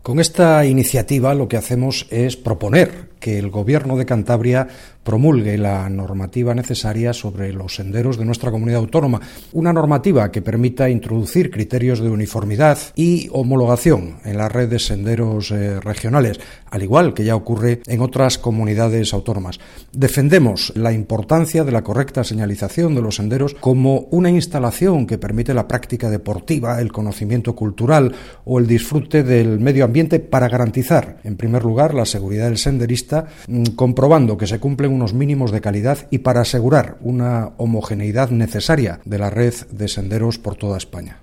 Con esta iniciativa lo que hacemos es proponer que el Gobierno de Cantabria promulgue la normativa necesaria sobre los senderos de nuestra comunidad autónoma, una normativa que permita introducir criterios de uniformidad y homologación en la red de senderos regionales, al igual que ya ocurre en otras comunidades autónomas. Defendemos la importancia de la correcta señalización de los senderos como una instalación que permite la práctica deportiva, el conocimiento cultural o el disfrute del medio ambiente para garantizar, en primer lugar, la seguridad del senderista, comprobando que se cumplen unos mínimos de calidad y para asegurar una homogeneidad necesaria de la red de senderos por toda España.